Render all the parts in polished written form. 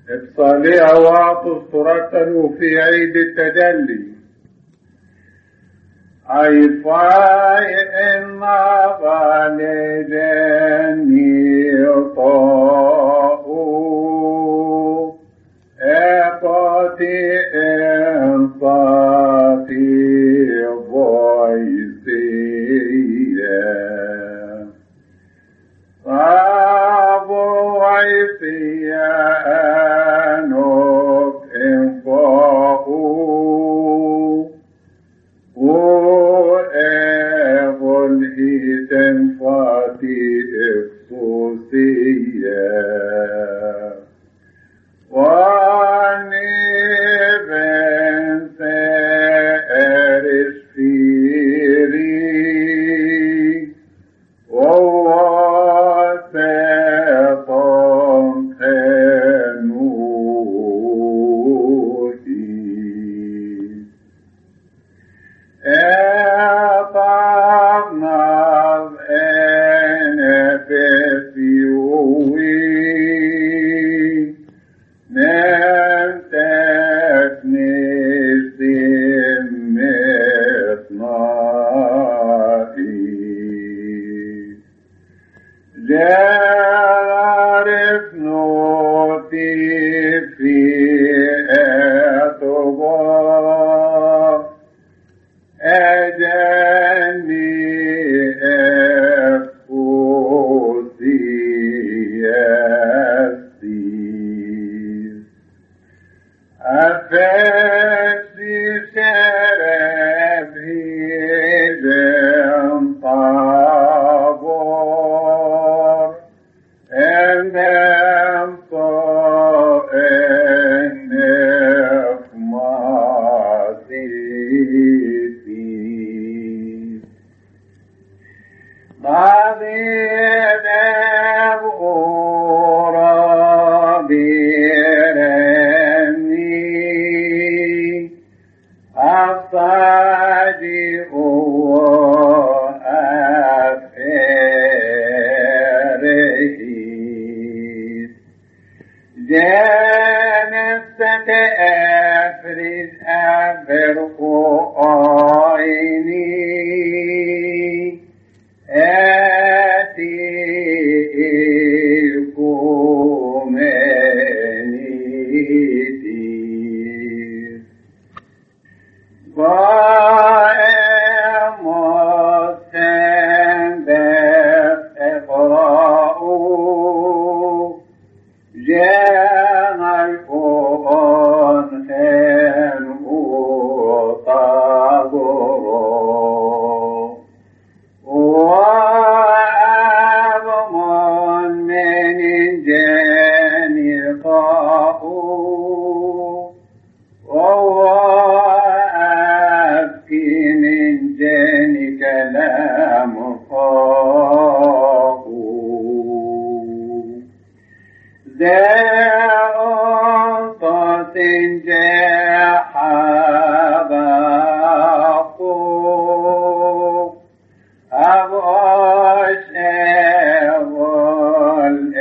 الصالحة واعطوا ترتلوا في عيد التجلي أي فاي إما غالدني يطاؤوا أقاتي إنصاتي ضيسية صابوا عيسية أنوك إنفاؤوا وأبل هيتن فاتي إفسوسية واني بن سأرش فيري وواسطن خنوهي أطعنا أنا بسيوي نمتك نسيم مطنائي جارف نوتي في أطبار أجاني أفوسي أسير أفسي شرفه جن طابور أندم طائن أفماسي بعدين أبغور بيرني أصادي وأفره جانست أفرد أبرق عيني آتيكم أنيتي قائمت بس اقرأوا جامعون خنوا طابروا وأبمن من جاني طاؤوا وأبكي من جاني كلام طاؤوا ذاقت جحباقوا أبغش أبغل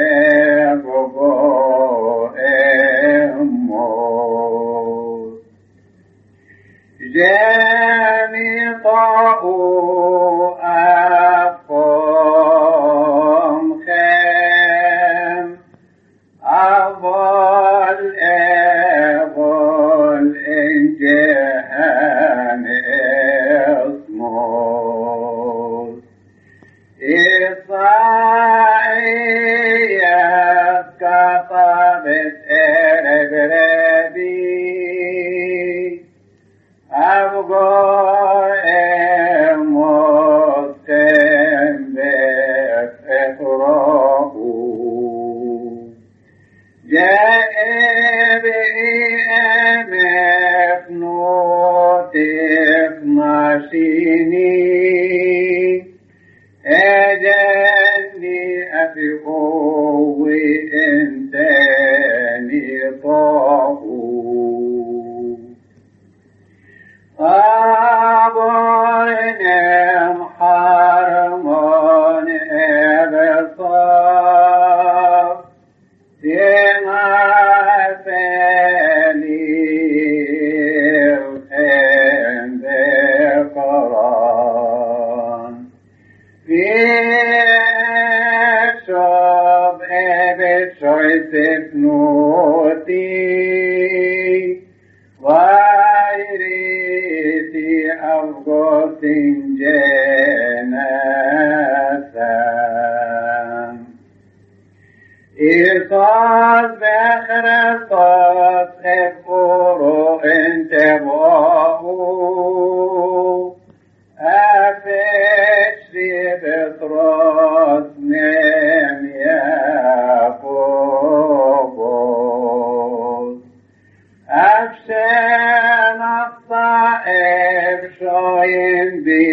أبغو أموت جاني طاؤوا أقوم خام أبغل إن جهان اسمه إصائيات كطبت أربربي أبغى مستم بفقره جاء بأمف نوتف ماشيني أجاني أفقه وإنتاني طاقو أبوينم حرمان أبصار سمعت سفنوتي ويريتي أفقس جناسا إيصاد بخرطات خفورو انتبعو أفشي بطرس نم ياكوبوس أفشان الطائب شوين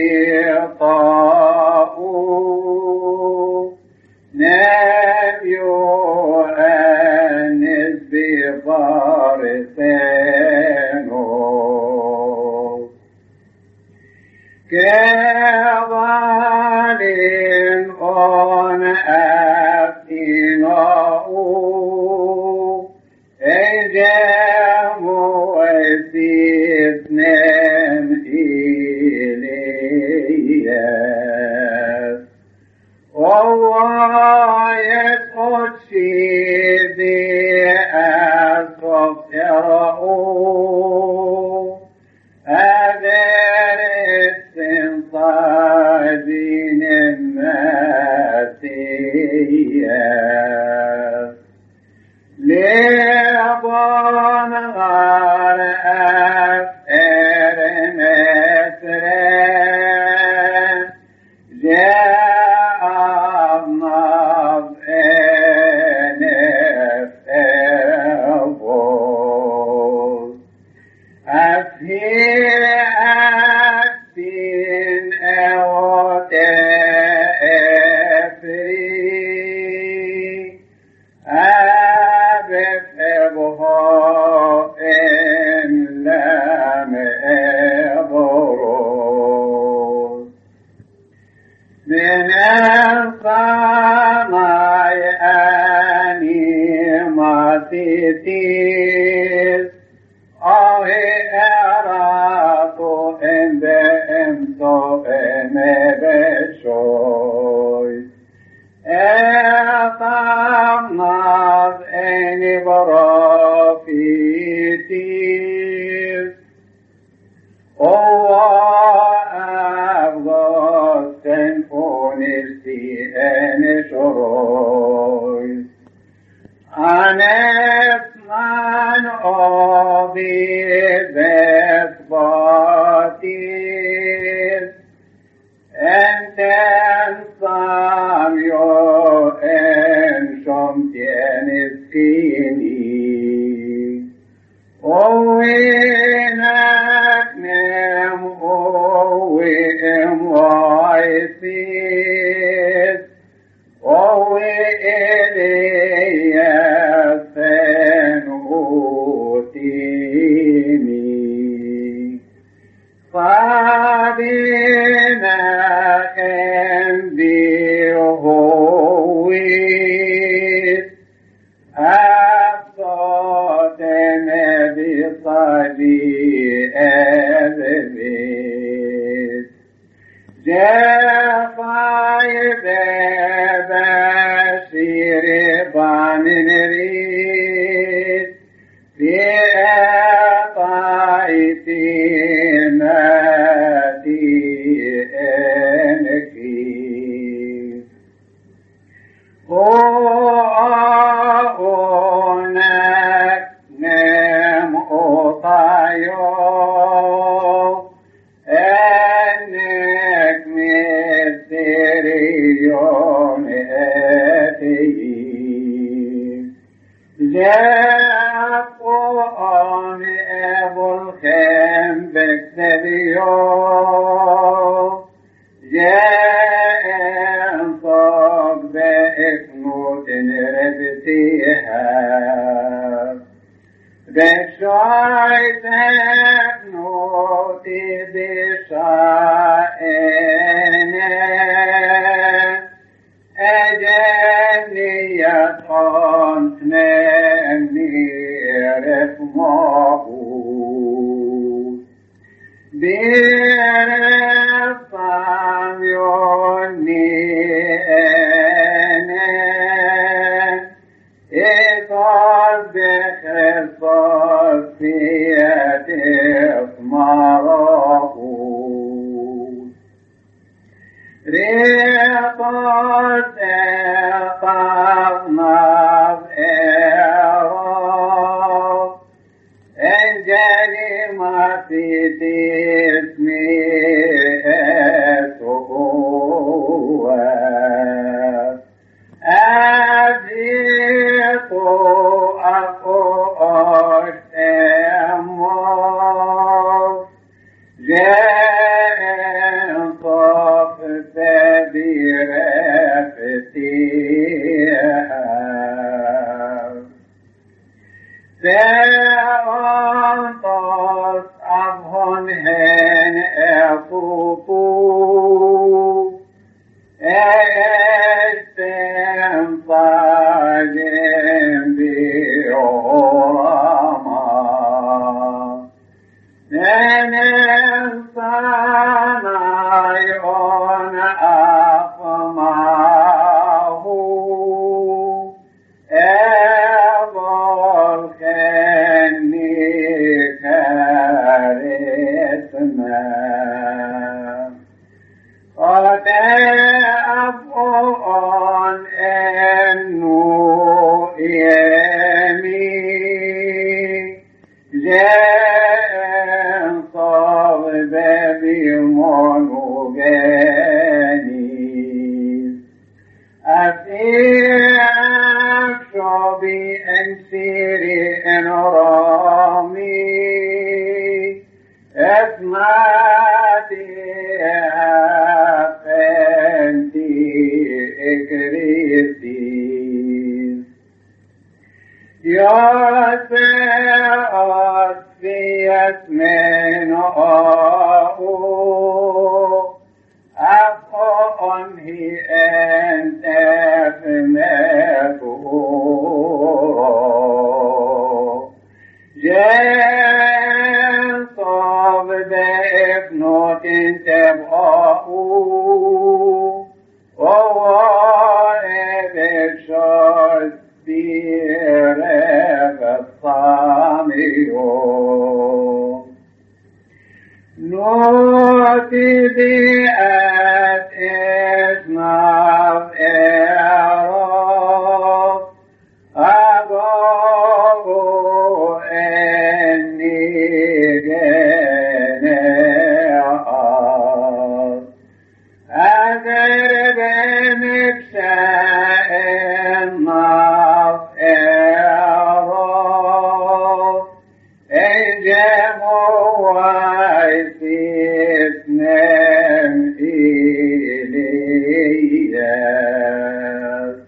بيطاؤو نم يؤنس بفارسينو كظالم أن أفتناؤو إجامو استثنام إلياس والله يتقشي بأسف يرؤو أذر استنصادين المسيح ليضان غار أفئر مسرين جاء النظر نفئر أفهير أكتين أوت أفري أبفبه إن لم أبرز من الصناي أنيماتيتيس أهي أراتو إن بإمتو إن بشوي أطمناز إن برافيتيس هو أفضل سنفونيستي إن شروي أنا من أبي بثباتيس أنت ساميو إن شمتين السيني وينك نم ويم وايسيس وإلياس نوتيني صابنا بيهويس أبصدنا بصدي أذبيس جفاي ببشير بانريس في أطايتنا تينكي هناك نم أطايو أنك مستريون أتي جاء قرآن أبو الخيم بكتبيو جاء انصاب بإثنوت ربتيها بشعيت ابنوتي بشائنا أجاني يطعن نمير مهود برفع يوني أنا إيصال بخصوص فيات اسمارون ريطات قرنا بإعراض انجلي ما في تسمي أسوه أبيط أقوش أمور جاء صف سبير فتيها سأنطس أبهن هن أفوقو أستم صاجم بيوراما ننسانا يون أفماه أبو الخني كارثنا قد أبقون أنه يمي جاء صوب بمنوغاني أفيك شعبي أنسيري أنرامي أسمعتي أفنتي إكريتي يا سيئات في اسمين أفقون هي أنت فمكورو جاء صاب بإبنوت تبقوا ووائب الشرط بيرف الصاميو نوتي بيئات إسناف إعراف أبو إني جناعات أدرب مكساء الناف إعراف إجموا ويسيسنم إليا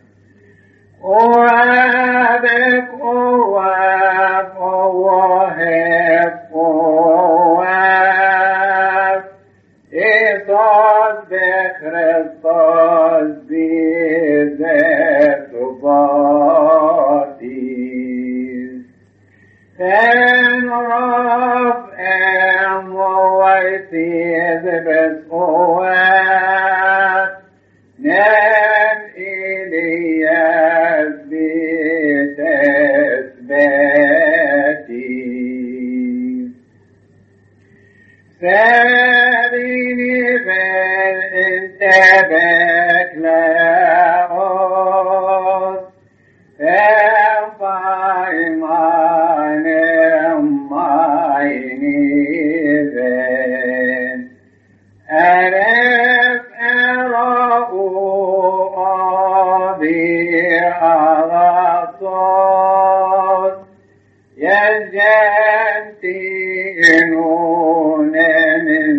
وابك واب وهب واب إصاد بخرطاس بذات باطيس تنرف أم ويسيز بسقوات نام إلياس بتثباتي سابيني فالانتبك لأوس أفايم عنهم عيني ذن ألف أرأوا أبي على صوت يجنتينون من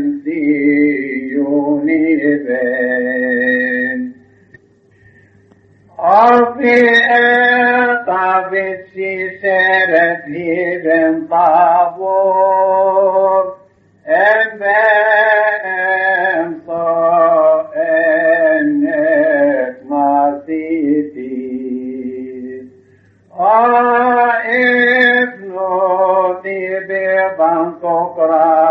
سيوني بين أرضي أطابت سيسرت هيبن طابور أمام صائنك ماسيتي ابنوتي ببن تقرأ